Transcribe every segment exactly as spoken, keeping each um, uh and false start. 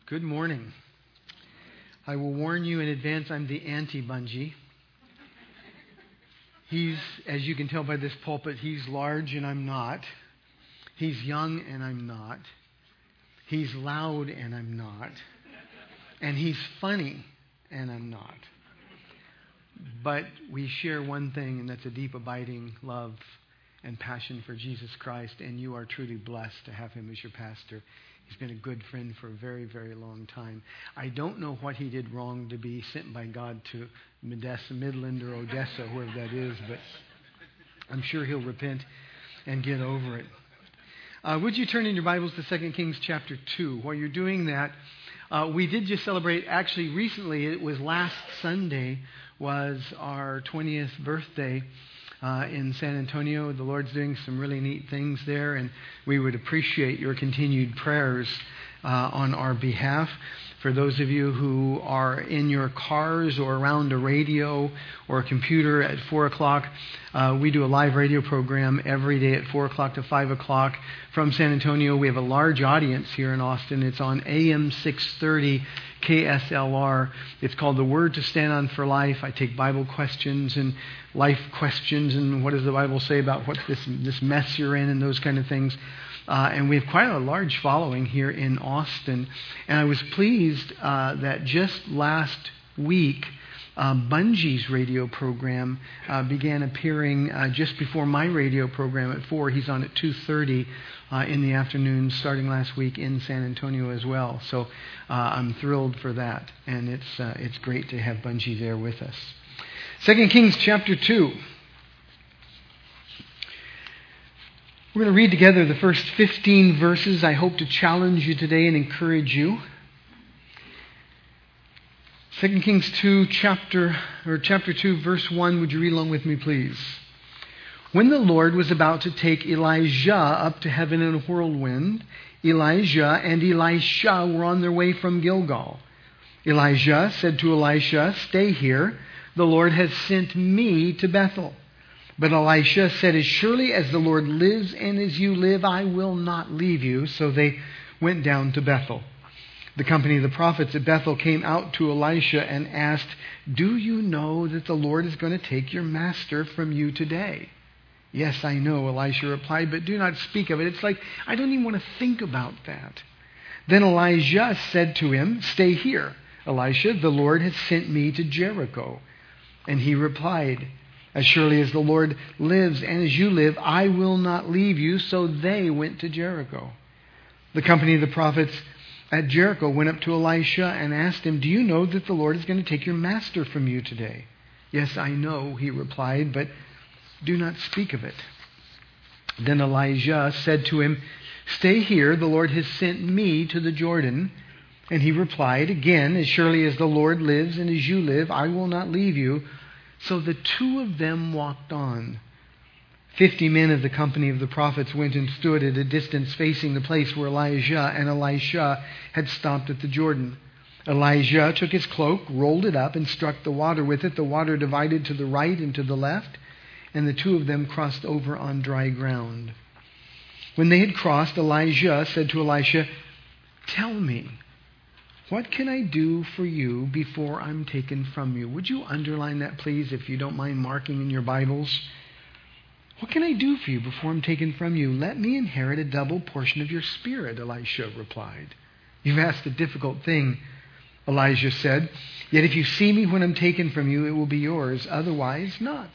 Good morning. I will warn you in advance, I'm the anti-Bungee. He's, as you can tell by this pulpit, he's large and I'm not. He's young and I'm not. He's loud and I'm not. And he's funny and I'm not. But we share one thing, and that's a deep, abiding love and passion for Jesus Christ, and you are truly blessed to have him as your pastor. He's been a good friend for a very, very long time. I don't know what he did wrong to be sent by God to Medessa, Midland, or Odessa, wherever that is, but I'm sure he'll repent and get over it. Uh, would you turn in your Bibles to Second Kings chapter two? While you're doing that, uh, we did just celebrate, actually recently, it was last Sunday, was our twentieth birthday uh, in San Antonio. The Lord's doing some really neat things there, and we would appreciate your continued prayers uh, on our behalf. For those of you who are in your cars or around a radio or a computer at four o'clock, uh, we do a live radio program every day at four o'clock to five o'clock from San Antonio. We have a large audience here in Austin. It's on A M six thirty K S L R. It's called The Word to Stand On for Life. I take Bible questions and life questions and what does the Bible say about what this, this mess you're in and those kind of things. Uh, and we have quite a large following here in Austin. And I was pleased uh, that just last week, uh, Bungee's radio program uh, began appearing uh, just before my radio program at four. He's on at two thirty uh, in the afternoon, starting last week in San Antonio as well. So uh, I'm thrilled for that. And it's uh, it's great to have Bungee there with us. Second Kings chapter two. We're going to read together the first fifteen verses. I hope to challenge you today and encourage you. Second Kings two, chapter or chapter two, verse one. Would you read along with me, please? When the Lord was about to take Elijah up to heaven in a whirlwind, Elijah and Elisha were on their way from Gilgal. Elijah said to Elisha, "Stay here. The Lord has sent me to Bethel." But Elisha said, "As surely as the Lord lives and as you live, I will not leave you." So they went down to Bethel. The company of the prophets at Bethel came out to Elisha and asked, "Do you know that the Lord is going to take your master from you today?" "Yes, I know," Elisha replied, "but do not speak of it." It's like, I don't even want to think about that. Then Elijah said to him, "Stay here, Elisha. The Lord has sent me to Jericho." And he replied, "As surely as the Lord lives and as you live, I will not leave you." So they went to Jericho. The company of the prophets at Jericho went up to Elisha and asked him, "Do you know that the Lord is going to take your master from you today?" "Yes, I know," he replied, "but do not speak of it." Then Elijah said to him, "Stay here. The Lord has sent me to the Jordan." And he replied again, "As surely as the Lord lives and as you live, I will not leave you." So the two of them walked on. Fifty men of the company of the prophets went and stood at a distance facing the place where Elijah and Elisha had stopped at the Jordan. Elijah took his cloak, rolled it up, and struck the water with it. The water divided to the right and to the left, and the two of them crossed over on dry ground. When they had crossed, Elijah said to Elisha, "Tell me, what can I do for you before I'm taken from you?" Would you underline that, please, if you don't mind marking in your Bibles? "What can I do for you before I'm taken from you?" "Let me inherit a double portion of your spirit," Elisha replied. "You've asked a difficult thing," Elijah said. "Yet if you see me when I'm taken from you, it will be yours. Otherwise, not."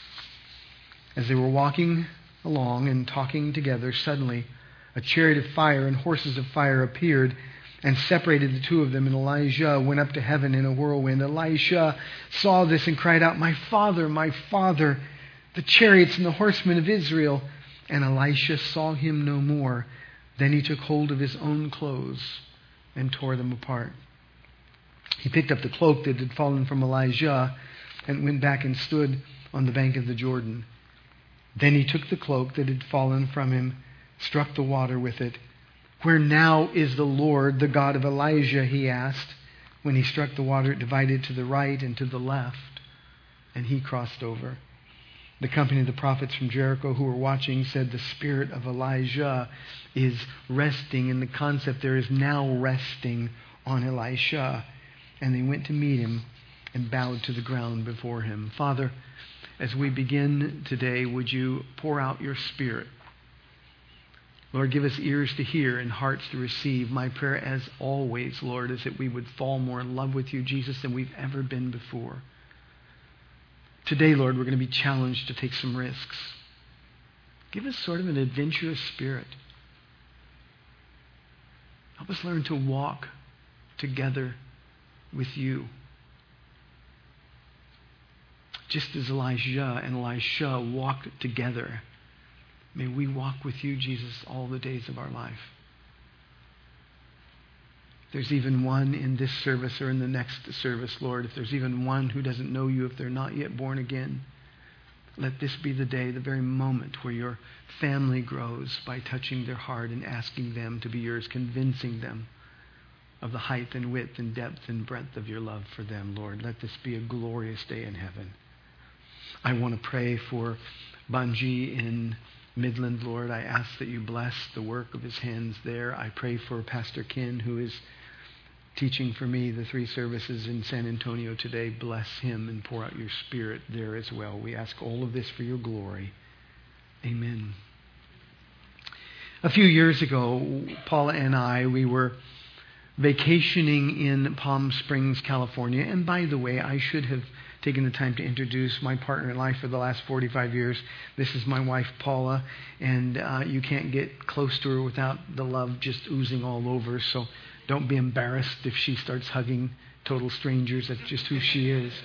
As they were walking along and talking together, suddenly a chariot of fire and horses of fire appeared and separated the two of them, and Elijah went up to heaven in a whirlwind. Elisha saw this and cried out, "My father, my father, the chariots and the horsemen of Israel." And Elisha saw him no more. Then he took hold of his own clothes and tore them apart. He picked up the cloak that had fallen from Elijah and went back and stood on the bank of the Jordan. Then he took the cloak that had fallen from him, struck the water with it. "Where now is the Lord, the God of Elijah?" he asked. When he struck the water, it divided to the right and to the left, and he crossed over. The company of the prophets from Jericho who were watching said, "The spirit of Elijah is resting," and the concept there is now resting on Elisha, and they went to meet him and bowed to the ground before him. Father, as we begin today, would you pour out your Spirit? Lord, give us ears to hear and hearts to receive. My prayer, as always, Lord, is that we would fall more in love with you, Jesus, than we've ever been before. Today, Lord, we're going to be challenged to take some risks. Give us sort of an adventurous spirit. Help us learn to walk together with you. Just as Elijah and Elisha walked together, may we walk with you, Jesus, all the days of our life. If there's even one in this service or in the next service, Lord, if there's even one who doesn't know you, if they're not yet born again, let this be the day, the very moment where your family grows by touching their heart and asking them to be yours, convincing them of the height and width and depth and breadth of your love for them, Lord. Let this be a glorious day in heaven. I want to pray for Banji in Midland, Lord. I ask that you bless the work of his hands there. I pray for Pastor Ken, who is teaching for me the three services in San Antonio today. Bless him and pour out your Spirit there as well. We ask all of this for your glory. Amen. A few years ago, Paula and I, we were vacationing in Palm Springs, California. And by the way, I should have taken the time to introduce my partner in life for the last forty-five years. This is my wife, Paula, and uh, you can't get close to her without the love just oozing all over. So don't be embarrassed if she starts hugging total strangers. That's just who she is.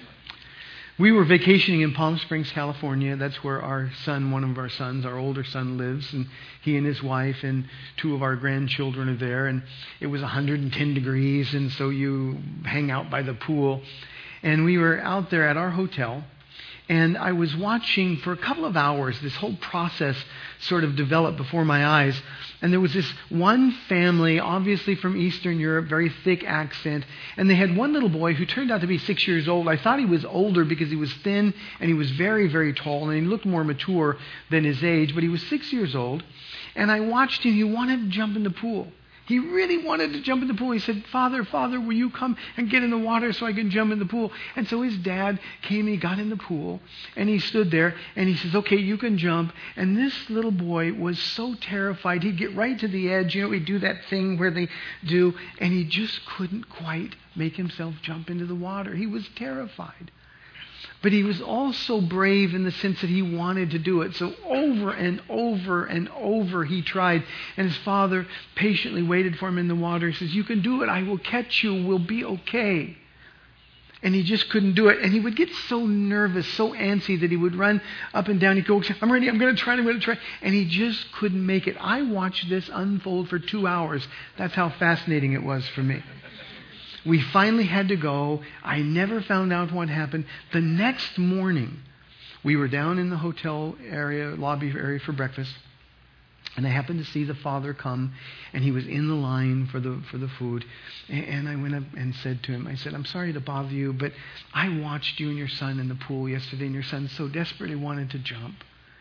We were vacationing in Palm Springs, California. That's where our son, one of our sons, our older son, lives. And he and his wife and two of our grandchildren are there. And it was one hundred ten degrees, and so you hang out by the pool. And we were out there at our hotel, and I was watching for a couple of hours this whole process sort of develop before my eyes. And there was this one family, obviously from Eastern Europe, very thick accent. And they had one little boy who turned out to be six years old. I thought he was older because he was thin and he was very, very tall. And he looked more mature than his age. But he was six years old. And I watched him. He wanted to jump in the pool. He really wanted to jump in the pool. He said, Father, Father, will you come and get in the water so I can jump in the pool? And so his dad came, he got in the pool, and he stood there, and he says, okay, you can jump. And this little boy was so terrified. He'd get right to the edge. You know, he'd do that thing where they do, and he just couldn't quite make himself jump into the water. He was terrified. But he was also brave in the sense that he wanted to do it. So over and over and over he tried. And his father patiently waited for him in the water. He says, you can do it. I will catch you. We'll be okay. And he just couldn't do it. And he would get so nervous, so antsy that he would run up and down. He'd go, I'm ready. I'm going to try. I'm going to try. And he just couldn't make it. I watched this unfold for two hours. That's how fascinating it was for me. We finally had to go. I never found out what happened. The next morning, we were down in the hotel area, lobby area for breakfast. And I happened to see the father come, and he was in the line for the for the food. And I went up and said to him, I said, I'm sorry to bother you, but I watched you and your son in the pool yesterday, and your son so desperately wanted to jump.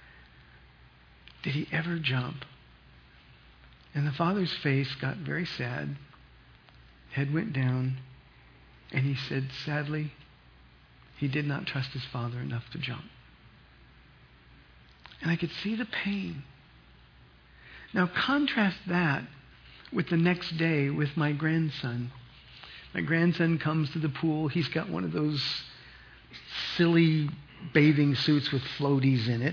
Did he ever jump? And the father's face got very sad. Head went down, and he said, sadly, he did not trust his father enough to jump. And I could see the pain. Now contrast that with the next day with my grandson. My grandson comes to the pool. He's got one of those silly bathing suits with floaties in it.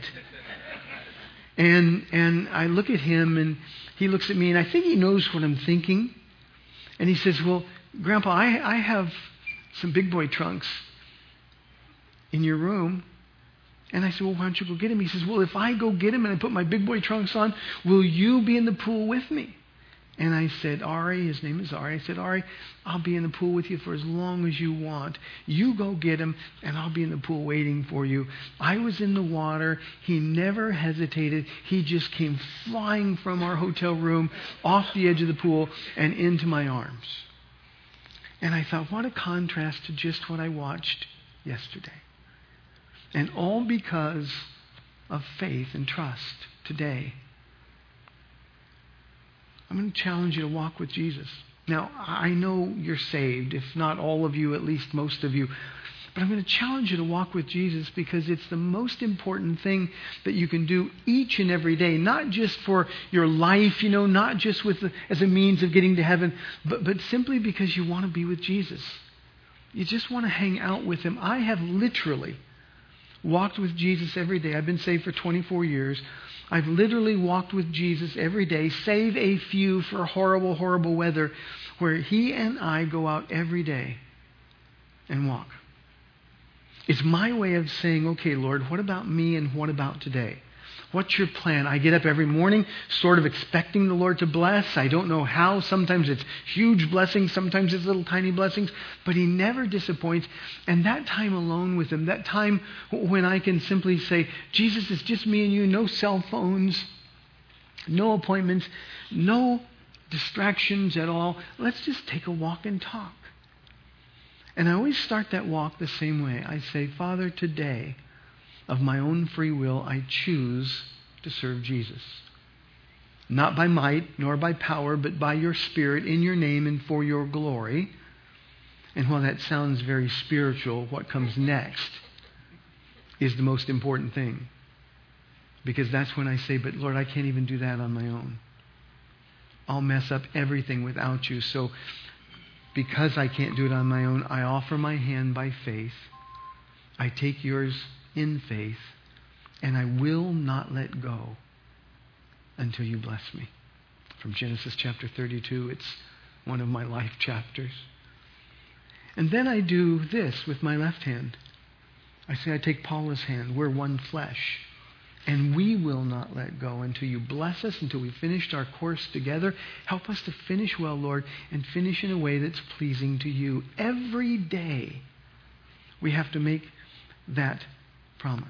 And and I look at him, and he looks at me, and I think he knows what I'm thinking. And he says, well, Grandpa, I, I have some big boy trunks in your room. And I said, well, why don't you go get him? He says, well, if I go get him and I put my big boy trunks on, will you be in the pool with me? And I said, Ari, his name is Ari. I said, Ari, I'll be in the pool with you for as long as you want. You go get him, and I'll be in the pool waiting for you. I was in the water. He never hesitated. He just came flying from our hotel room off the edge of the pool and into my arms. And I thought, what a contrast to just what I watched yesterday. And all because of faith and trust today. I'm going to challenge you to walk with Jesus. Now, I know you're saved, if not all of you, at least most of you. But I'm going to challenge you to walk with Jesus because it's the most important thing that you can do each and every day. Not just for your life, you know, not just with the, as a means of getting to heaven, but, but simply because you want to be with Jesus. You just want to hang out with Him. I have literally walked with Jesus every day. I've been saved for twenty-four years. I've literally walked with Jesus every day, save a few for horrible, horrible weather, where He and I go out every day and walk. It's my way of saying, okay, Lord, what about me and what about today? What's your plan? I get up every morning sort of expecting the Lord to bless. I don't know how. Sometimes it's huge blessings. Sometimes it's little tiny blessings. But He never disappoints. And that time alone with Him, that time when I can simply say, Jesus, it's just me and you, no cell phones, no appointments, no distractions at all. Let's just take a walk and talk. And I always start that walk the same way. I say, Father, today, of my own free will, I choose to serve Jesus. Not by might nor by power, but by your Spirit, in your name and for your glory. And while that sounds very spiritual, what comes next is the most important thing. Because that's when I say, but Lord, I can't even do that on my own. I'll mess up everything without you. So because I can't do it on my own, I offer my hand by faith. I take yours in faith, and I will not let go until you bless me. From Genesis chapter thirty-two, it's one of my life chapters. And then I do this with my left hand. I say, I take Paula's hand. We're one flesh. And we will not let go until you bless us, until we finished our course together. Help us to finish well, Lord, and finish in a way that's pleasing to you. Every day we have to make that promise.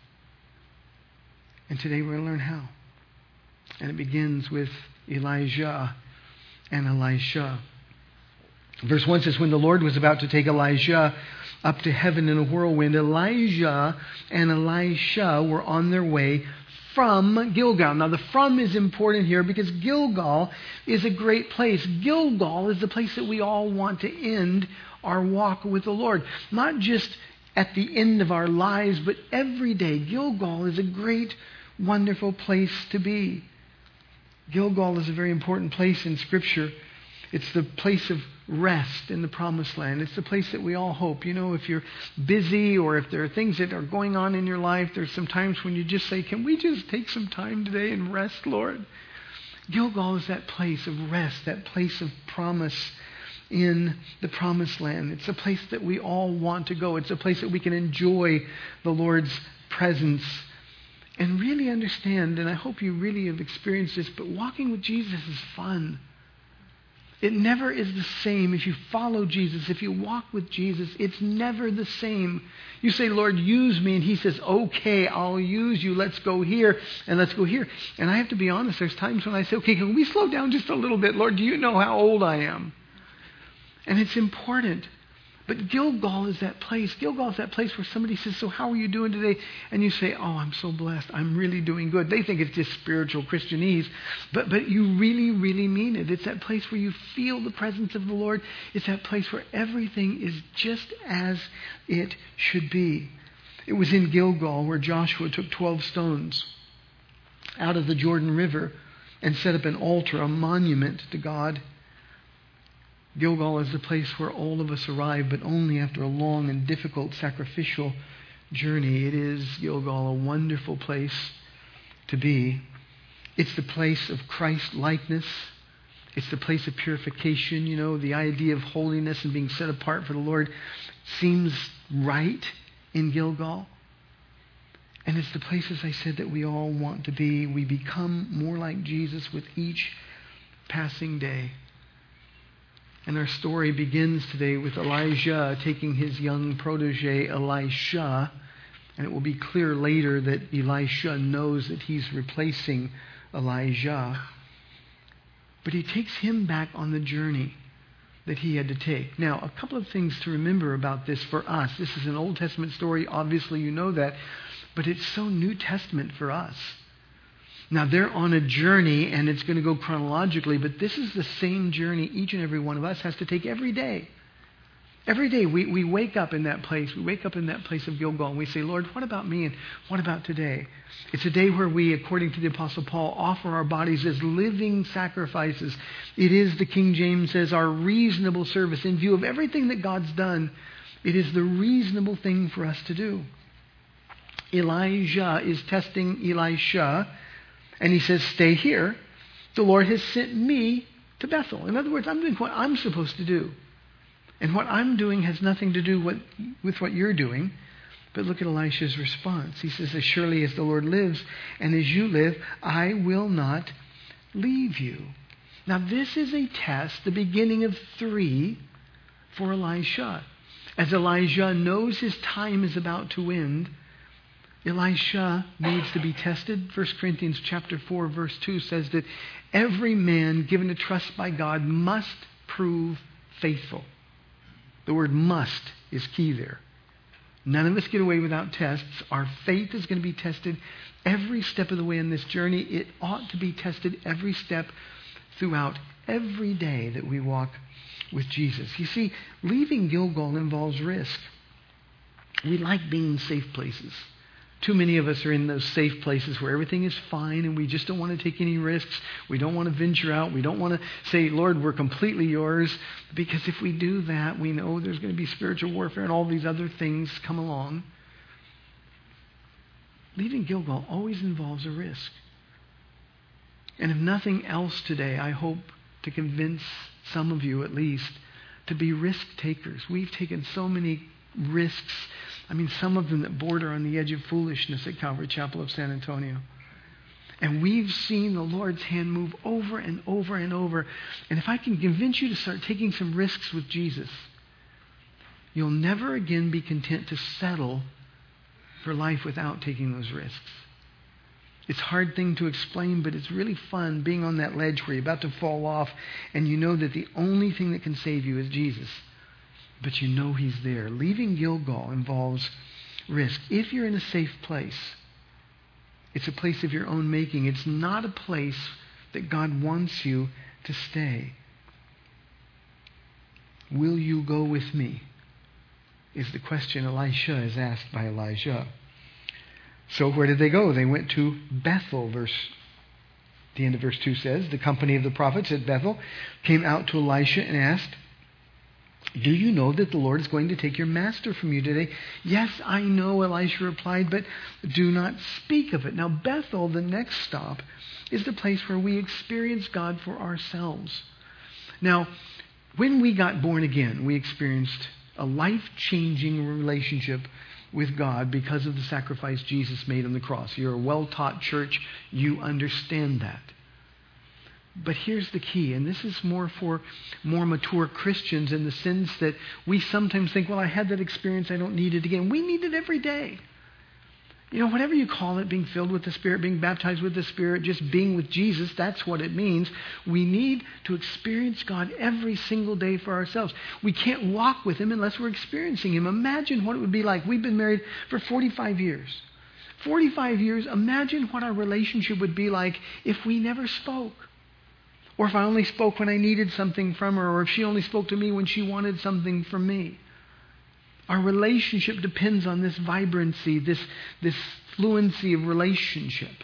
And today we're going to learn how. And it begins with Elijah and Elisha. Verse one says, when the Lord was about to take Elijah up to heaven in a whirlwind, Elijah and Elisha were on their way from Gilgal. Now the from is important here because Gilgal is a great place. Gilgal is the place that we all want to end our walk with the Lord. Not just at the end of our lives, but every day. Gilgal is a great, wonderful place to be. Gilgal is a very important place in Scripture. It's the place of rest in the promised land. It's the place that we all hope. You know, if you're busy or if there are things that are going on in your life, there's some times when you just say, can we just take some time today and rest, Lord? Gilgal is that place of rest, that place of promise in the promised land. It's a place that we all want to go. It's a place that we can enjoy the Lord's presence and really understand, and I hope you really have experienced this, but walking with Jesus is fun. It never is the same if you follow Jesus, if you walk with Jesus. It's never the same. You say, Lord, use me. And He says, okay, I'll use you. Let's go here and let's go here. And I have to be honest, there's times when I say, okay, can we slow down just a little bit? Lord, do you know how old I am? And it's important. But Gilgal is that place. Gilgal is that place where somebody says, so how are you doing today? And you say, oh, I'm so blessed. I'm really doing good. They think it's just spiritual Christianese. But, but you really, really mean it. It's that place where you feel the presence of the Lord. It's that place where everything is just as it should be. It was in Gilgal where Joshua took twelve stones out of the Jordan River and set up an altar, a monument to God. Gilgal is the place where all of us arrive, but only after a long and difficult sacrificial journey. It is, Gilgal, a wonderful place to be. It's the place of Christ-likeness. It's the place of purification. You know, the idea of holiness and being set apart for the Lord seems right in Gilgal. And it's the place, as I said, that we all want to be. We become more like Jesus with each passing day. And our story begins today with Elijah taking his young protege, Elisha. And it will be clear later that Elisha knows that he's replacing Elijah. But he takes him back on the journey that he had to take. Now, a couple of things to remember about this for us. This is an Old Testament story. Obviously, you know that. But it's so New Testament for us. Now, they're on a journey, and it's going to go chronologically, but this is the same journey each and every one of us has to take every day. Every day we, we wake up in that place. We wake up in that place of Gilgal, and we say, Lord, what about me, and what about today? It's a day where we, according to the Apostle Paul, offer our bodies as living sacrifices. It is, the King James says, our reasonable service. In view of everything that God's done, it is the reasonable thing for us to do. Elijah is testing Elisha, and he says, stay here. The Lord has sent me to Bethel. In other words, I'm doing what I'm supposed to do. And what I'm doing has nothing to do with, with what you're doing. But look at Elisha's response. He says, as surely as the Lord lives and as you live, I will not leave you. Now this is a test, the beginning of three for Elisha. As Elijah knows his time is about to end, Elisha needs to be tested. First Corinthians chapter four, verse two says that every man given to trust by God must prove faithful. The word must is key there. None of us get away without tests. Our faith is going to be tested every step of the way in this journey. It ought to be tested every step throughout every day that we walk with Jesus. You see, leaving Gilgal involves risk. We like being in safe places. Too many of us are in those safe places where everything is fine and we just don't want to take any risks. We don't want to venture out. We don't want to say, Lord, we're completely yours. Because if we do that, we know there's going to be spiritual warfare and all these other things come along. Leaving Gilgal always involves a risk. And if nothing else today, I hope to convince some of you at least to be risk takers. We've taken so many risks. I mean, some of them that border on the edge of foolishness at Calvary Chapel of San Antonio. And we've seen the Lord's hand move over and over and over. And if I can convince you to start taking some risks with Jesus, you'll never again be content to settle for life without taking those risks. It's a hard thing to explain, but it's really fun being on that ledge where you're about to fall off and you know that the only thing that can save you is Jesus. But you know He's there. Leaving Gilgal involves risk. If you're in a safe place, it's a place of your own making. It's not a place that God wants you to stay. Will you go with me? Is the question Elisha is asked by Elijah. So where did they go? They went to Bethel. Verse, the end of verse two says, the company of the prophets at Bethel came out to Elisha and asked, do you know that the Lord is going to take your master from you today? Yes, I know, Elisha replied, but do not speak of it. Now, Bethel, the next stop, is the place where we experience God for ourselves. Now, when we got born again, we experienced a life-changing relationship with God because of the sacrifice Jesus made on the cross. You're a well-taught church. You understand that. But here's the key, and this is more for more mature Christians in the sense that we sometimes think, well, I had that experience, I don't need it again. We need it every day. You know, whatever you call it, being filled with the Spirit, being baptized with the Spirit, just being with Jesus, that's what it means. We need to experience God every single day for ourselves. We can't walk with Him unless we're experiencing Him. Imagine what it would be like. We've been married for forty-five years. forty-five years, imagine what our relationship would be like if we never spoke. Or if I only spoke when I needed something from her, or if she only spoke to me when she wanted something from me. Our relationship depends on this vibrancy, this, this fluency of relationship.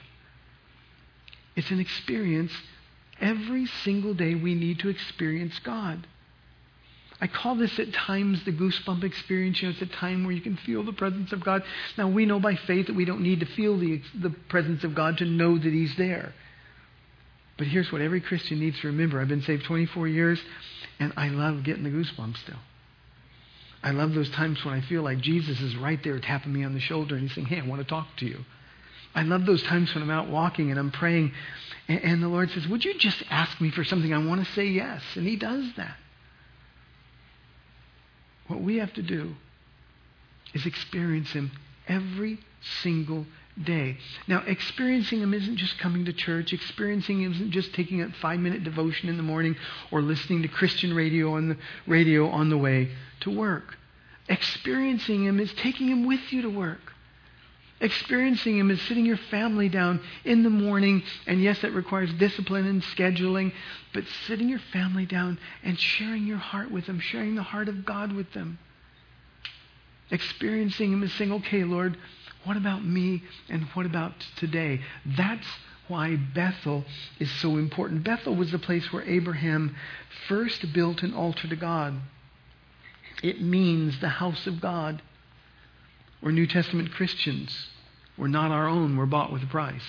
It's an experience. Every single day we need to experience God. I call this at times the goosebump experience. You know, it's a time where you can feel the presence of God. Now, we know by faith that we don't need to feel the, the presence of God to know that He's there. But here's what every Christian needs to remember. I've been saved twenty-four years, and I love getting the goosebumps still. I love those times when I feel like Jesus is right there tapping me on the shoulder and He's saying, hey, I want to talk to you. I love those times when I'm out walking and I'm praying, and, and the Lord says, would you just ask me for something? I want to say yes. And He does that. What we have to do is experience Him every single day. Now, experiencing Him isn't just coming to church. Experiencing Him isn't just taking a five-minute devotion in the morning or listening to Christian radio on the radio on the way to work. Experiencing Him is taking Him with you to work. Experiencing Him is sitting your family down in the morning, and yes, that requires discipline and scheduling, but sitting your family down and sharing your heart with them, sharing the heart of God with them. Experiencing Him is saying, okay, Lord, what about me and what about today? That's why Bethel is so important. Bethel was the place where Abraham first built an altar to God. It means the house of God. We're New Testament Christians. We're not our own. We're bought with a price.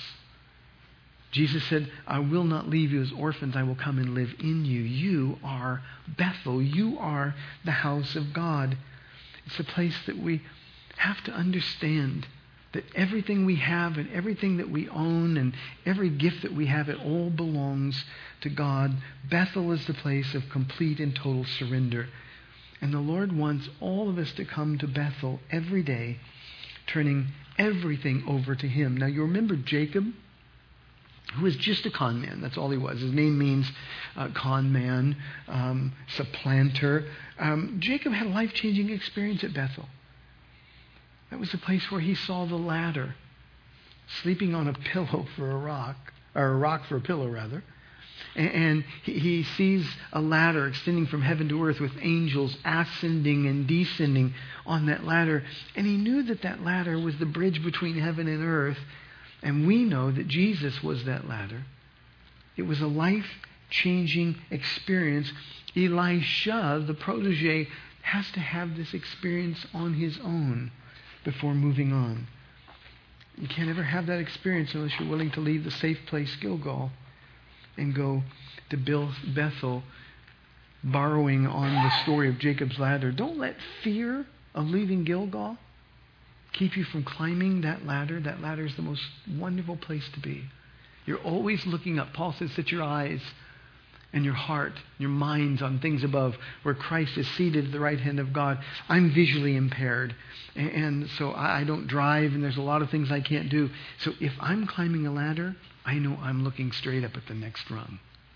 Jesus said, I will not leave you as orphans. I will come and live in you. You are Bethel. You are the house of God. It's a place that we have to understand that everything we have and everything that we own and every gift that we have, it all belongs to God. Bethel is the place of complete and total surrender. And the Lord wants all of us to come to Bethel every day, turning everything over to Him. Now, you remember Jacob, who was just a con man. That's all he was. His name means uh, con man, um, supplanter. Um, Jacob had a life-changing experience at Bethel. That was the place where he saw the ladder, sleeping on a pillow for a rock, or a rock for a pillow, rather. And he sees a ladder extending from heaven to earth with angels ascending and descending on that ladder. And he knew that that ladder was the bridge between heaven and earth. And we know that Jesus was that ladder. It was a life-changing experience. Elisha, the protege, has to have this experience on his own before moving on. You can't ever have that experience unless you're willing to leave the safe place, Gilgal, and go to Bethel, borrowing on the story of Jacob's ladder. Don't let fear of leaving Gilgal keep you from climbing that ladder. That ladder is the most wonderful place to be. You're always looking up. Paul says, set your eyes and your heart, your minds on things above, where Christ is seated at the right hand of God. I'm visually impaired, and so I don't drive, and there's a lot of things I can't do. So if I'm climbing a ladder, I know I'm looking straight up at the next rung.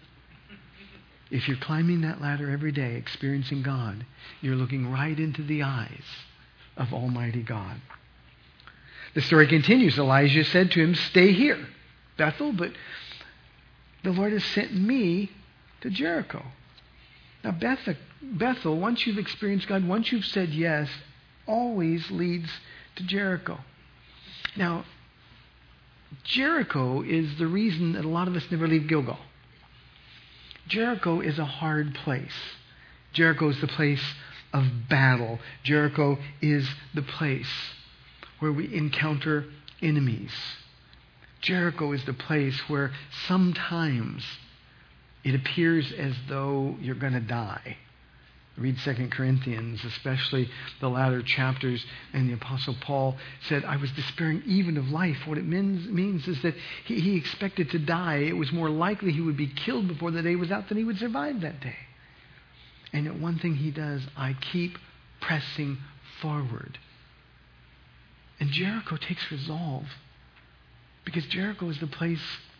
If you're climbing that ladder every day, experiencing God, you're looking right into the eyes of Almighty God. The story continues. Elijah said to him, stay here, Bethel, but the Lord has sent me to Jericho. Now, Bethel, Bethel, once you've experienced God, once you've said yes, always leads to Jericho. Now, Jericho is the reason that a lot of us never leave Gilgal. Jericho is a hard place. Jericho is the place of battle. Jericho is the place where we encounter enemies. Jericho is the place where sometimes it appears as though you're going to die. Read Second Corinthians, especially the latter chapters, and the Apostle Paul said, I was despairing even of life. What it means, means is that he, he expected to die. It was more likely he would be killed before the day was out than he would survive that day. And yet one thing he does, I keep pressing forward. And Jericho takes resolve, because Jericho is the place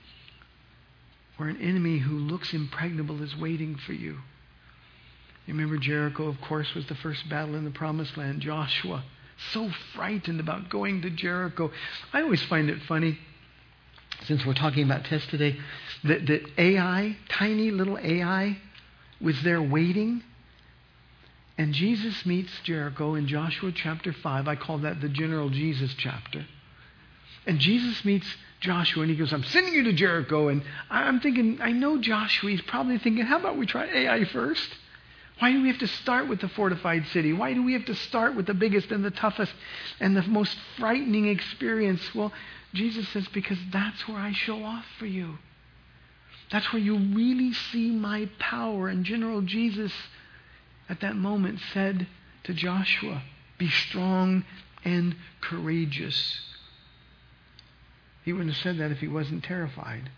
where an enemy who looks impregnable is waiting for you. You remember Jericho, of course, was the first battle in the Promised Land. Joshua, so frightened about going to Jericho. I always find it funny, since we're talking about tests today, that, that Ai, tiny little Ai, was there waiting. And Jesus meets Jericho in Joshua chapter five. I call that the General Jesus chapter. And Jesus meets Joshua, and he goes, I'm sending you to Jericho. And I'm thinking, I know Joshua. He's probably thinking, how about we try Ai first? Why do we have to start with the fortified city? Why do we have to start with the biggest and the toughest and the most frightening experience? Well, Jesus says, because that's where I show off for you. That's where you really see my power. And General Jesus at that moment said to Joshua, be strong and courageous. He wouldn't have said that if he wasn't terrified.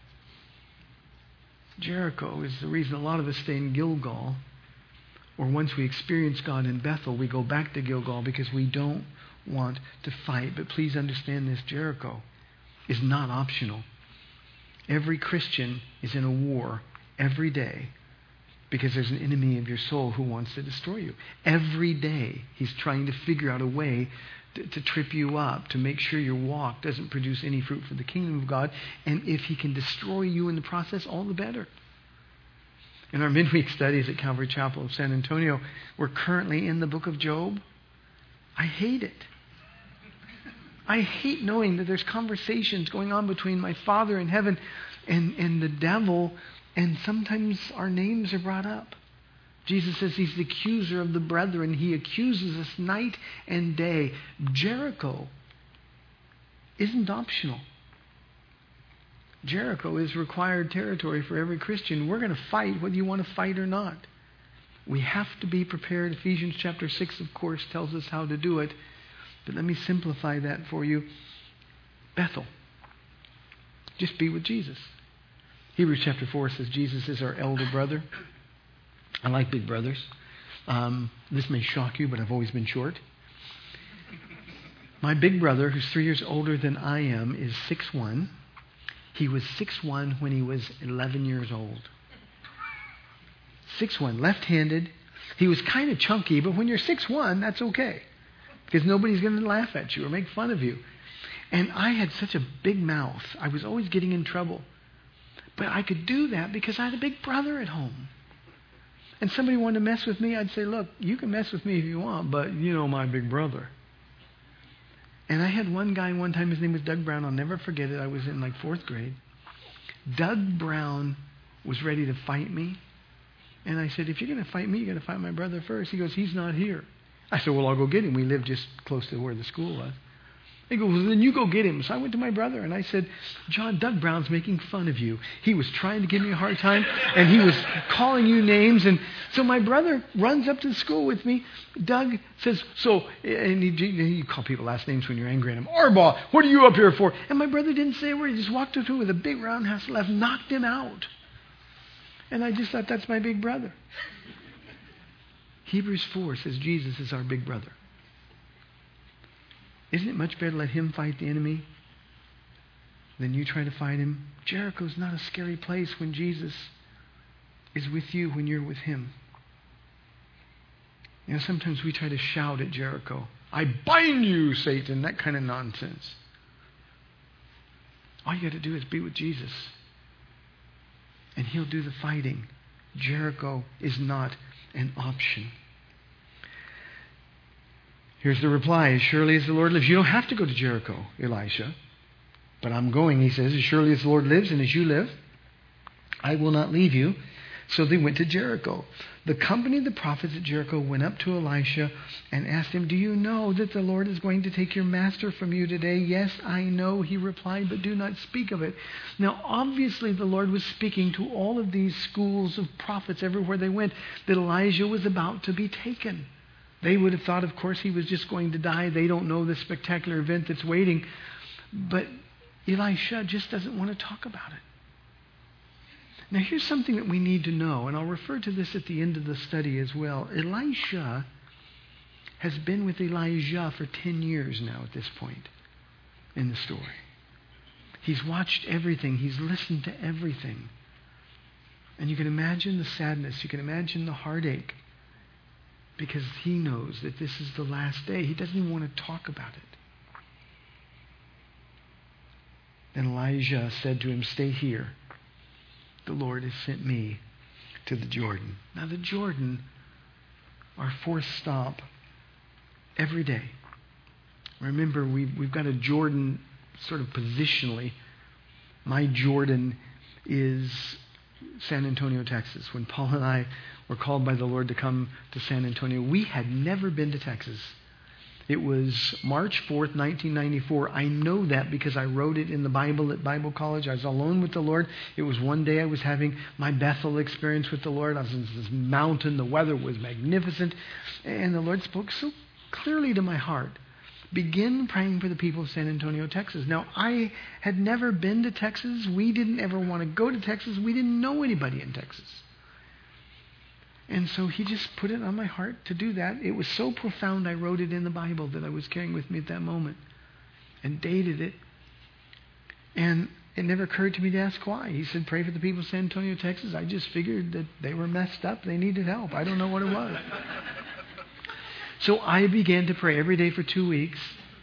Jericho is the reason a lot of us stay in Gilgal. Or once we experience God in Bethel, we go back to Gilgal because we don't want to fight. But please understand this, Jericho is not optional. Every Christian is in a war every day because there's an enemy of your soul who wants to destroy you. Every day he's trying to figure out a way to, to trip you up, to make sure your walk doesn't produce any fruit for the kingdom of God. And if he can destroy you in the process, all the better. In our midweek studies at Calvary Chapel of San Antonio, we're currently in the book of Job. I hate it. I hate knowing that there's conversations going on between my Father in heaven and, and the devil, and sometimes our names are brought up. Jesus says he's the accuser of the brethren. He accuses us night and day. Jericho isn't optional. Jericho is required territory for every Christian. We're going to fight whether you want to fight or not. We have to be prepared. Ephesians chapter six, of course, tells us how to do it. But let me simplify that for you. Bethel. Just be with Jesus. Hebrews chapter four says Jesus is our elder brother. I like big brothers. Um, this may shock you, but I've always been short. My big brother, who's three years older than I am, is six foot one. He was six foot one when he was eleven years old. six foot one, left-handed. He was kind of chunky, but when you're six foot one, that's okay. Because nobody's going to laugh at you or make fun of you. And I had such a big mouth. I was always getting in trouble. But I could do that because I had a big brother at home. And somebody wanted to mess with me, I'd say, look, you can mess with me if you want, but you know my big brother. And I had one guy one time, his name was Doug Brown. I'll never forget it. I was in like fourth grade. Doug Brown was ready to fight me. And I said, if you're going to fight me, you're going to fight my brother first. He goes, he's not here. I said, well, I'll go get him. We lived just close to where the school was. He goes, well, then you go get him. So I went to my brother and I said, John, Doug Brown's making fun of you. He was trying to give me a hard time and he was calling you names. And so my brother runs up to the school with me. Doug says, so, and he, you call people last names when you're angry at him. Arbaugh, what are you up here for? And my brother didn't say a word. He just walked up to him with a big roundhouse left, knocked him out. And I just thought, that's my big brother. Hebrews four says Jesus is our big brother. Isn't it much better to let him fight the enemy than you try to fight him? Jericho's not a scary place when Jesus is with you, when you're with him. You know, sometimes we try to shout at Jericho, I bind you, Satan, that kind of nonsense. All you got to do is be with Jesus. And he'll do the fighting. Jericho is not an option. Here's the reply. As surely as the Lord lives. You don't have to go to Jericho, Elisha. But I'm going, he says, as surely as the Lord lives and as you live, I will not leave you. So they went to Jericho. The company of the prophets at Jericho went up to Elisha and asked him, do you know that the Lord is going to take your master from you today? Yes, I know, he replied, but do not speak of it. Now, obviously, the Lord was speaking to all of these schools of prophets everywhere they went that Elijah was about to be taken. They would have thought, of course, he was just going to die. They don't know the spectacular event that's waiting. But Elisha just doesn't want to talk about it. Now, here's something that we need to know, and I'll refer to this at the end of the study as well. Elisha has been with Elijah for ten years now at this point in the story. He's watched everything. He's listened to everything. And you can imagine the sadness. You can imagine the heartache. Because he knows that this is the last day. He doesn't even want to talk about it. Then Elijah said to him, stay here. The Lord has sent me to the Jordan. Now the Jordan, our fourth stop every day. Remember, we've, we've got a Jordan sort of positionally. My Jordan is San Antonio, Texas. When Paul and I were called by the Lord to come to San Antonio, we had never been to Texas. It was March fourth, nineteen ninety-four. I know that because I wrote it in the Bible at Bible college. I was alone with the Lord. It was one day I was having my Bethel experience with the Lord. I was in this mountain. The weather was magnificent. And the Lord spoke so clearly to my heart. Begin praying for the people of San Antonio, Texas. Now, I had never been to Texas. We didn't ever want to go to Texas. We didn't know anybody in Texas. And so he just put it on my heart to do that. It was so profound, I wrote it in the Bible that I was carrying with me at that moment and dated it. And it never occurred to me to ask why. He said, pray for the people of San Antonio, Texas. I just figured that they were messed up. They needed help. I don't know what it was. So I began to pray every day for two weeks.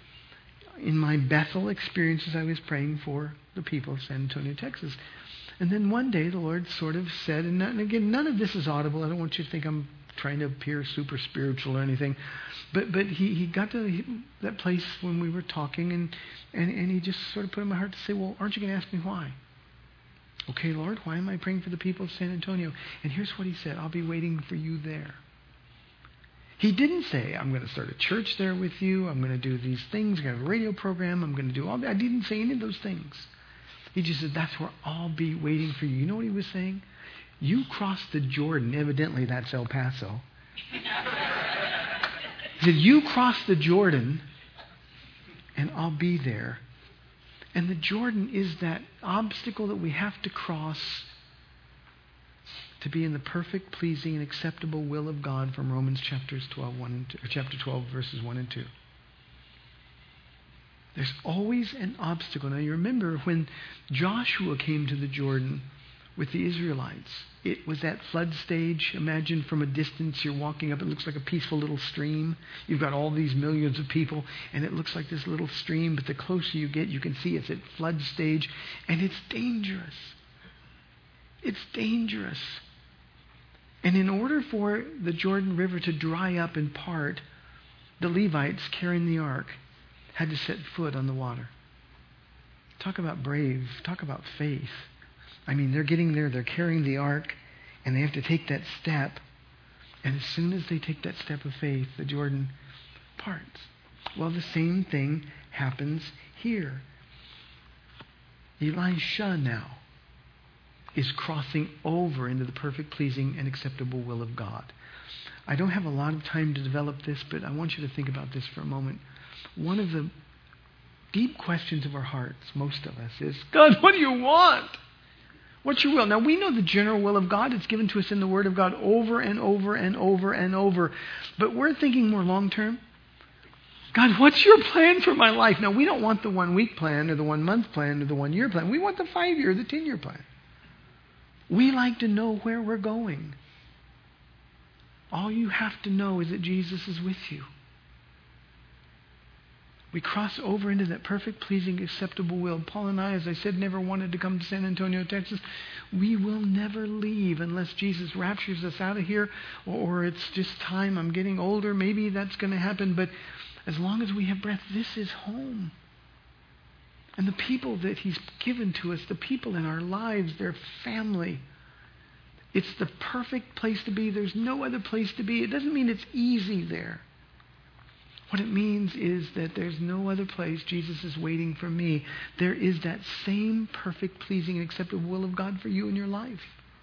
in my Bethel experiences, I was praying for the people of San Antonio, Texas. And then one day the Lord sort of said, and, not, and again, none of this is audible. I don't want you to think I'm trying to appear super spiritual or anything. But but he, he got to that place when we were talking, and, and, and he just sort of put in my heart to say, well, aren't you going to ask me why? Okay, Lord, why am I praying for the people of San Antonio? And here's what he said, I'll be waiting for you there. He didn't say, I'm going to start a church there with you. I'm going to do these things. I'm going to have a radio program. I'm going to do all that. I didn't say any of those things. He just said, that's where I'll be waiting for you. You know what he was saying? You crossed the Jordan. Evidently, that's El Paso. He said, you cross the Jordan, and I'll be there. And the Jordan is that obstacle that we have to cross to be in the perfect, pleasing, and acceptable will of God from Romans chapters twelve, one and two, or chapter twelve, verses one and two. There's always an obstacle. Now you remember when Joshua came to the Jordan with the Israelites, it was that flood stage. Imagine from a distance you're walking up, it looks like a peaceful little stream. You've got all these millions of people, and it looks like this little stream, but the closer you get, you can see it's at flood stage, and it's dangerous. It's dangerous. And in order for the Jordan River to dry up in part, the Levites carrying the ark had to set foot on the water. Talk about brave. Talk about faith. I mean, they're getting there, they're carrying the ark, and they have to take that step. And as soon as they take that step of faith, the Jordan parts. Well, the same thing happens here. Elisha now is crossing over into the perfect, pleasing, and acceptable will of God. I don't have a lot of time to develop this, but I want you to think about this for a moment. One of the deep questions of our hearts, most of us, is, God, what do you want? What's your will? Now, we know the general will of God. It's given to us in the Word of God over and over and over and over. But we're thinking more long-term. God, what's your plan for my life? Now, we don't want the one-week plan or the one-month plan or the one-year plan. We want the five-year, the ten-year plan. We like to know where we're going. All you have to know is that Jesus is with you. We cross over into that perfect, pleasing, acceptable will. Paul and I, as I said, never wanted to come to San Antonio, Texas. We will never leave unless Jesus raptures us out of here, or it's just time. I'm getting older. Maybe that's going to happen. But as long as we have breath, this is home. And the people that He's given to us, the people in our lives, their family, it's the perfect place to be. There's no other place to be. It doesn't mean it's easy there. What it means is that there's no other place. Jesus is waiting for me. There is that same perfect, pleasing, and acceptable will of God for you in your life.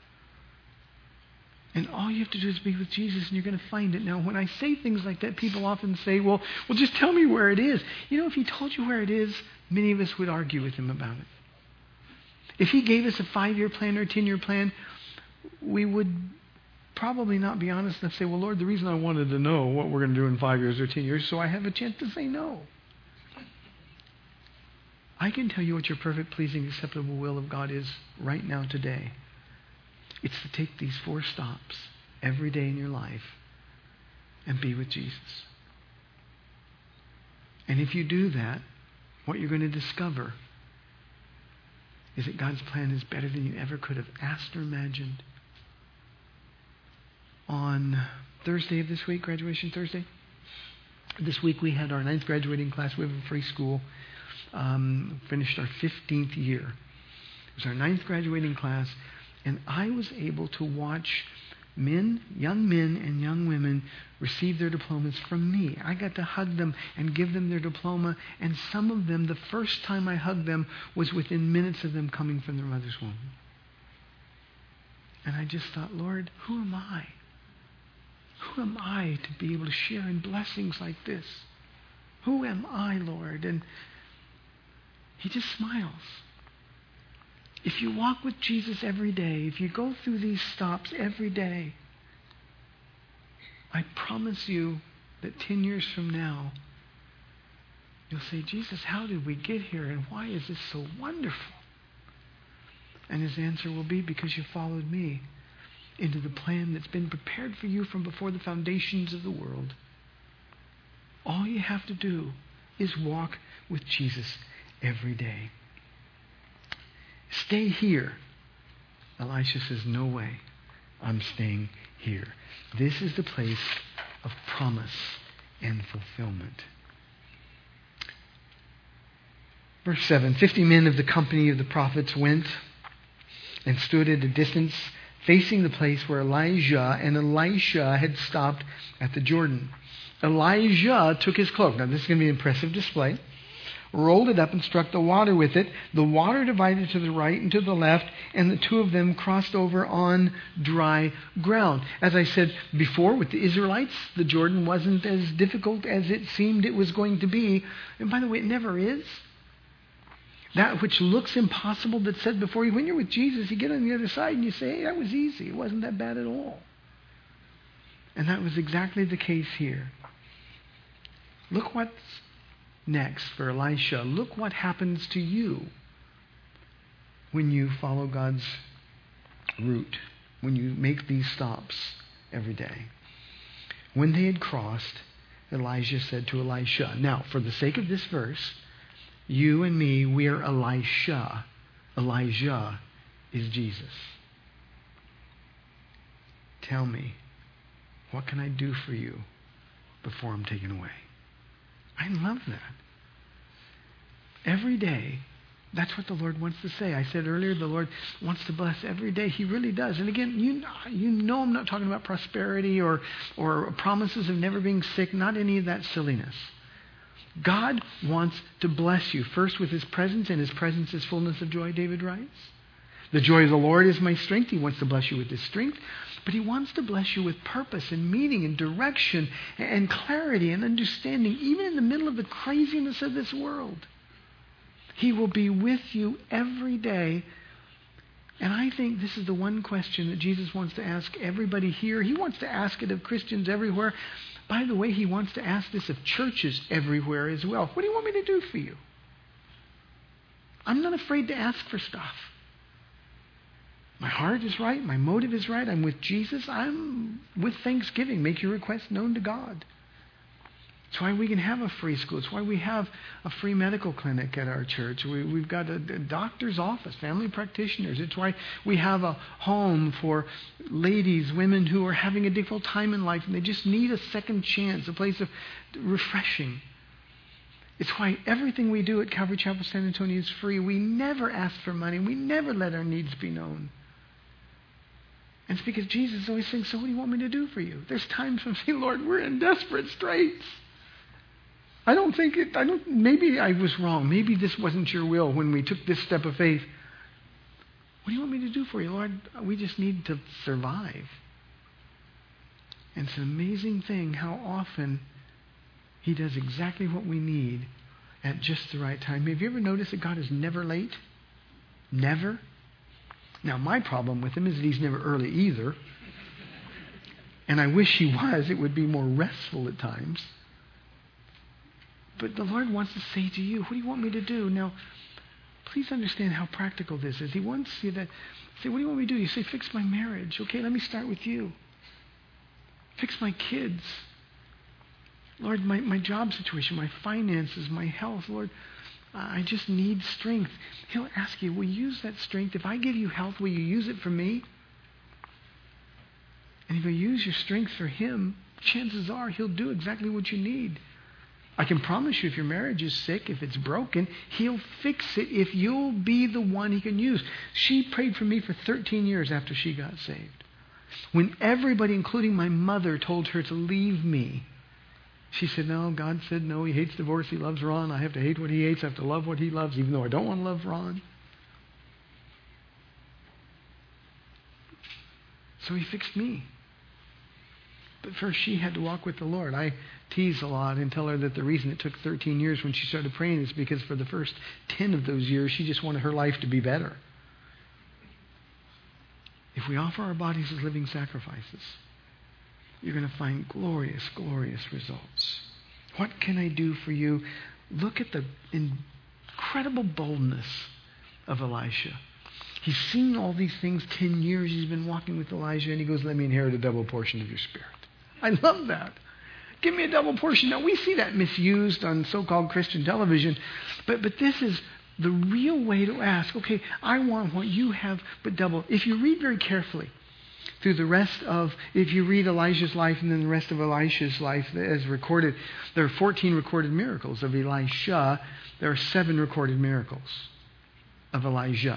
And all you have to do is be with Jesus, and you're going to find it. Now, when I say things like that, people often say, well, well, just tell me where it is. You know, if He told you where it is, many of us would argue with Him about it. If He gave us a five-year plan or a ten-year plan, we would probably not be honest enough to say, well, Lord, the reason I wanted to know what we're going to do in five years or ten years, so I have a chance to say no. I can tell you what your perfect, pleasing, acceptable will of God is right now today. It's to take these four stops every day in your life and be with Jesus. And if you do that, what you're going to discover is that God's plan is better than you ever could have asked or imagined. On Thursday of this week, graduation Thursday, this week we had our ninth graduating class. We have a free school. Um, finished our fifteenth year. It was our ninth graduating class. And I was able to watch men, young men and young women receive their diplomas from me. I got to hug them and give them their diploma. And some of them, the first time I hugged them was within minutes of them coming from their mother's womb. And I just thought, Lord, who am I? Who am I to be able to share in blessings like this? Who am I, Lord? And He just smiles. If you walk with Jesus every day, if you go through these stops every day, I promise you that ten years from now, you'll say, Jesus, how did we get here, and why is this so wonderful? And His answer will be, because you followed me into the plan that's been prepared for you from before the foundations of the world. All you have to do is walk with Jesus every day. Stay here. Elisha says, no way. I'm staying here. This is the place of promise and fulfillment. Verse seven, fifty men of the company of the prophets went and stood at a distance facing the place where Elijah and Elisha had stopped at the Jordan. Elijah took his cloak. Now this is going to be an impressive display. Rolled it up and struck the water with it. The water divided to the right and to the left, and the two of them crossed over on dry ground. As I said before, with the Israelites, the Jordan wasn't as difficult as it seemed it was going to be. And by the way, it never is. That which looks impossible, that's said before you, when you're with Jesus, you get on the other side and you say, hey, that was easy. It wasn't that bad at all. And that was exactly the case here. Look what's next for Elisha. Look what happens to you when you follow God's route, when you make these stops every day. When they had crossed, Elijah said to Elisha. Now, for the sake of this verse, you and me, we are Elisha. Elijah is Jesus. Tell me, what can I do for you before I'm taken away? I love that. Every day, that's what the Lord wants to say. I said earlier, the Lord wants to bless every day. He really does. And again, you, you know I'm not talking about prosperity or, or promises of never being sick, not any of that silliness. God wants to bless you, first with His presence, and His presence is fullness of joy, David writes. The joy of the Lord is my strength. He wants to bless you with His strength. But He wants to bless you with purpose and meaning and direction and clarity and understanding, even in the middle of the craziness of this world. He will be with you every day. And I think this is the one question that Jesus wants to ask everybody here. He wants to ask it of Christians everywhere. By the way, He wants to ask this of churches everywhere as well. What do you want me to do for you? I'm not afraid to ask for stuff. My heart is right. My motive is right. I'm with Jesus. I'm with thanksgiving. Make your request known to God. It's why we can have a free school. It's why we have a free medical clinic at our church. We, we've got a, a doctor's office, family practitioners. It's why we have a home for ladies, women who are having a difficult time in life and they just need a second chance, a place of refreshing. It's why everything we do at Calvary Chapel San Antonio is free. We never ask for money. We never let our needs be known. And it's because Jesus is always saying, so what do you want me to do for you? There's times when I say, Lord, we're in desperate straits. I don't think it, I don't, maybe I was wrong. Maybe this wasn't your will when we took this step of faith. What do you want me to do for you, Lord? We just need to survive. And it's an amazing thing how often He does exactly what we need at just the right time. Have you ever noticed that God is never late? Never? Now, my problem with Him is that He's never early either. And I wish He was. It would be more restful at times. But the Lord wants to say to you, what do you want me to do? Now, please understand how practical this is. He wants you to say, what do you want me to do? You say, fix my marriage. Okay, let me start with you. Fix my kids. Lord, my, my job situation, my finances, my health. Lord, I just need strength. He'll ask you, will you use that strength? If I give you health, will you use it for me? And if you use your strength for Him, chances are He'll do exactly what you need. I can promise you, if your marriage is sick, if it's broken, He'll fix it if you'll be the one He can use. She prayed for me for thirteen years after she got saved. When everybody, including my mother, told her to leave me, she said, no, God said no. He hates divorce. He loves Ron. I have to hate what he hates. I have to love what he loves, even though I don't want to love Ron. So He fixed me. But first she had to walk with the Lord. I tease a lot and tell her that the reason it took thirteen years when she started praying is because for the first ten of those years, she just wanted her life to be better. If we offer our bodies as living sacrifices, you're going to find glorious, glorious results. What can I do for you? Look at the incredible boldness of Elisha. He's seen all these things. Ten years he's been walking with Elijah, and he goes, let me inherit a double portion of your spirit. I love that. Give me a double portion. Now, we see that misused on so-called Christian television, but, but this is the real way to ask, okay, I want what you have, but double. If you read very carefully through the rest of, if you read Elijah's life and then the rest of Elisha's life as recorded, there are fourteen recorded miracles of Elisha. There are seven recorded miracles of Elijah.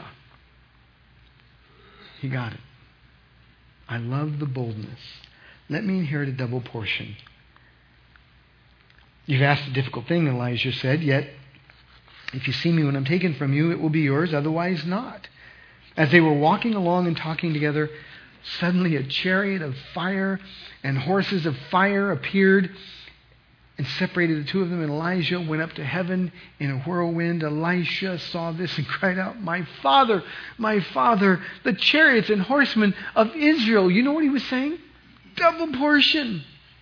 He got it. I love the boldness. Let me inherit a double portion. You've asked a difficult thing, Elijah said, yet if you see me when I'm taken from you, it will be yours, otherwise not. As they were walking along and talking together, suddenly a chariot of fire and horses of fire appeared and separated the two of them, and Elijah went up to heaven in a whirlwind. Elisha saw this and cried out, "My father, my father, the chariots and horsemen of Israel." You know what he was saying? Double portion.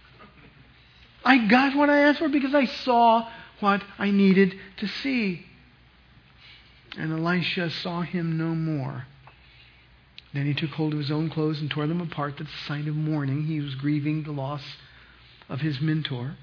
I got what I asked for because I saw what I needed to see. And Elisha saw him no more. Then he took hold of his own clothes and tore them apart. That's a sign of mourning. He was grieving the loss of his mentor.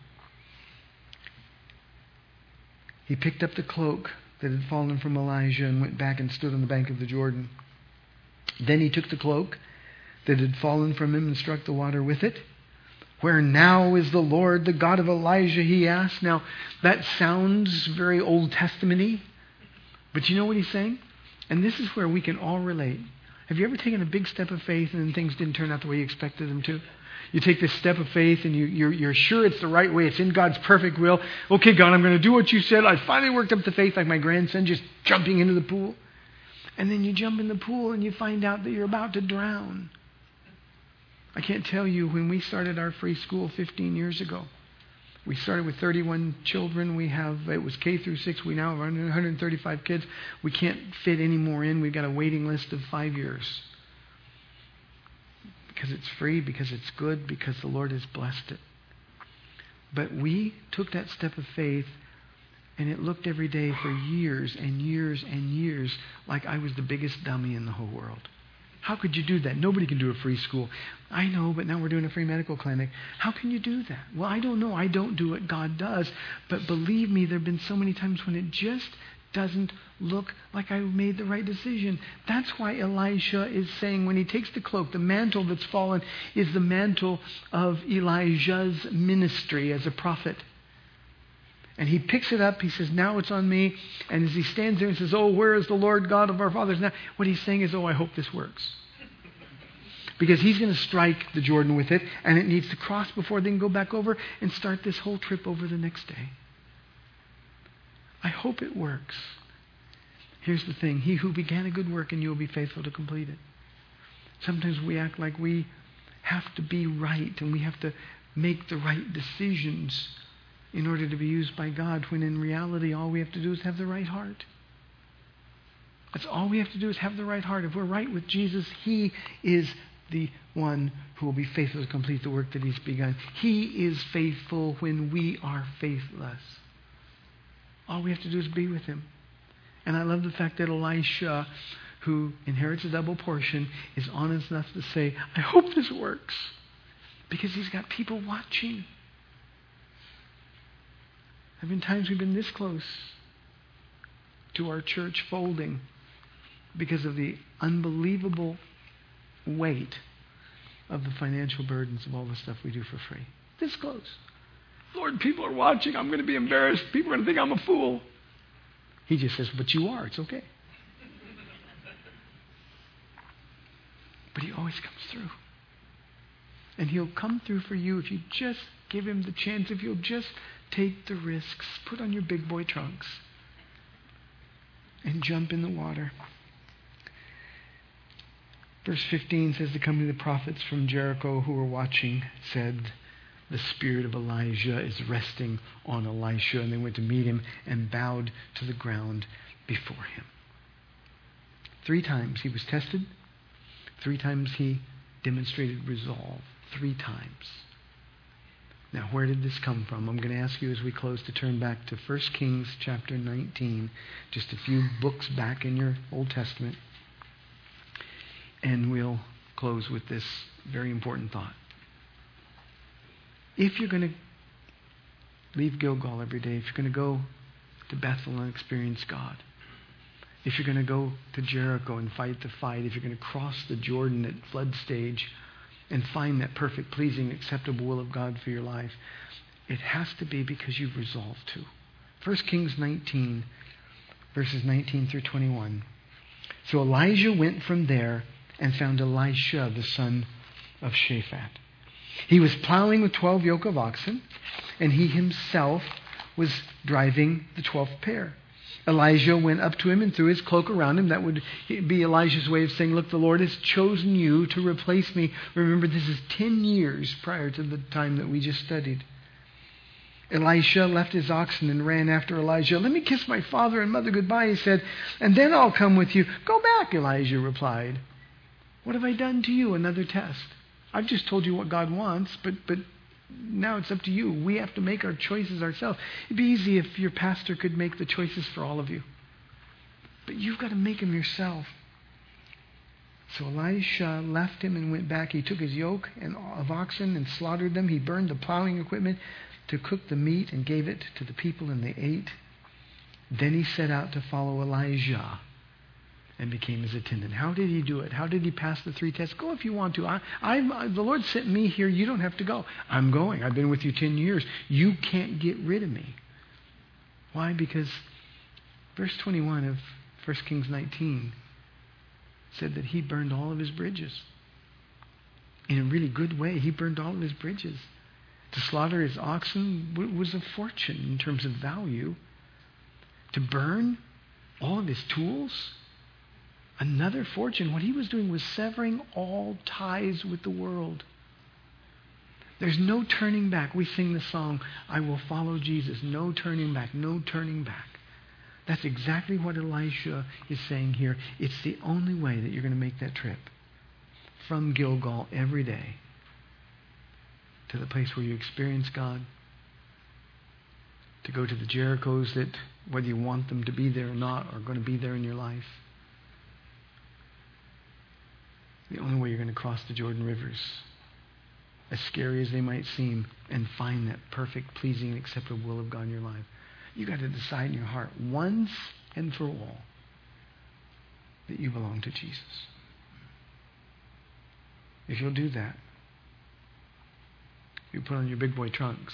He picked up the cloak that had fallen from Elijah and went back and stood on the bank of the Jordan. Then he took the cloak that had fallen from him and struck the water with it. "Where now is the Lord, the God of Elijah?" he asked. Now, that sounds very Old Testament-y, but you know what he's saying? And this is where we can all relate. Have you ever taken a big step of faith and then things didn't turn out the way you expected them to? You take this step of faith and you, you're, you're sure it's the right way. It's in God's perfect will. Okay, God, I'm going to do what you said. I finally worked up the faith like my grandson just jumping into the pool. And then you jump in the pool and you find out that you're about to drown. I can't tell you, when we started our free school fifteen years ago, we started with thirty-one children. We have, it was K through six. We now have one hundred thirty-five kids. We can't fit any more in. We've got a waiting list of five years. Because it's free, because it's good, because the Lord has blessed it. But we took that step of faith, and it looked every day for years and years and years like I was the biggest dummy in the whole world. How could you do that? Nobody can do a free school. I know, but now we're doing a free medical clinic. How can you do that? Well, I don't know. I don't do what God does. But believe me, there have been so many times when it just doesn't look like I made the right decision. That's why Elisha is saying, when he takes the cloak, the mantle that's fallen is the mantle of Elijah's ministry as a prophet. And he picks it up. He says, "Now it's on me." And as he stands there and says, "Oh, where is the Lord God of our fathers now?" What he's saying is, "Oh, I hope this works." Because he's going to strike the Jordan with it, and it needs to cross before they can go back over and start this whole trip over the next day. I hope it works. Here's the thing. He who began a good work in you will be faithful to complete it. Sometimes we act like we have to be right and we have to make the right decisions in order to be used by God, when in reality all we have to do is have the right heart. That's all we have to do, is have the right heart. If we're right with Jesus, He is the one who will be faithful to complete the work that He's begun. He is faithful when we are faithless. All we have to do is be with Him. And I love the fact that Elisha, who inherits a double portion, is honest enough to say, "I hope this works," because he's got people watching. There have been times we've been this close to our church folding because of the unbelievable weight of the financial burdens of all the stuff we do for free. This close. "Lord, people are watching. I'm going to be embarrassed. People are going to think I'm a fool." He just says, "But you are. It's okay." But He always comes through. And He'll come through for you if you just give Him the chance, if you'll just take the risks, put on your big boy trunks, and jump in the water. Verse fifteen says, "The company of the prophets from Jericho who were watching said, 'The spirit of Elijah is resting on Elisha.' And they went to meet him and bowed to the ground before him." Three times he was tested. Three times he demonstrated resolve. Three times. Now, where did this come from? I'm going to ask you as we close to turn back to First Kings chapter nineteen, just a few books back in your Old Testament. And we'll close with this very important thought. If you're going to Leave Gilgal every day. If you're going to go to Bethel and experience God, if you're going to go to Jericho and fight the fight, if you're going to cross the Jordan at flood stage and find that perfect, pleasing, acceptable will of God for your life, it has to be because you've resolved to. First Kings nineteen, verses nineteen through twenty-one. So Elijah went from there and found Elisha, the son of Shaphat. He was plowing with twelve yoke of oxen, and he himself was driving the twelfth pair. Elijah went up to him and threw his cloak around him. That would be Elijah's way of saying, look, the Lord has chosen you to replace me. Remember, this is ten years prior to the time that we just studied. Elisha left his oxen and ran after Elijah. Let me kiss my father and mother goodbye, he said, and then I'll come with you. Go back, Elijah replied. What have I done to you? Another test. I've just told you what God wants, but but now it's up to you. We have to make our choices ourselves. It'd be easy if your pastor could make the choices for all of you. But you've got to make them yourself. So Elisha left him and went back. He took his yoke and of oxen and slaughtered them. He burned the plowing equipment to cook the meat and gave it to the people, and they ate. Then he set out to follow Elijah and became his attendant. How did he do it? How did he pass the three tests? Go if you want to. I, I, the Lord sent me here. You don't have to go. I'm going. I've been with you ten years. You can't get rid of me. Why? Because verse twenty-one of First Kings nineteen said that he burned all of his bridges. In a really good way, he burned all of his bridges. To slaughter his oxen was a fortune in terms of value. To burn all of his tools, another fortune. What he was doing was severing all ties with the world. There's no turning back. We sing the song, I will follow Jesus. No turning back, no turning back. That's exactly what Elisha is saying here. It's the only way that you're going to make that trip from Gilgal every day to the place where you experience God, to go to the Jerichos that, whether you want them to be there or not, are going to be there in your life. The only way you're going to cross the Jordan rivers, as scary as they might seem, and find that perfect, pleasing, and acceptable will of God in your life. You've got to decide in your heart, once and for all, that you belong to Jesus. If you'll do that, you put on your big boy trunks,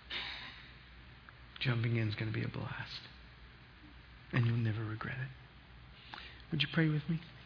jumping in is going to be a blast. And you'll never regret it. Would you pray with me?